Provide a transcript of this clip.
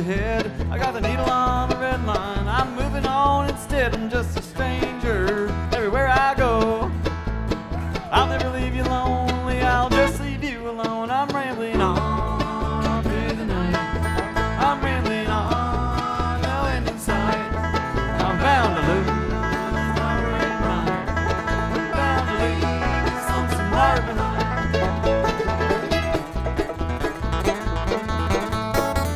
ahead. I got the needle on the red line.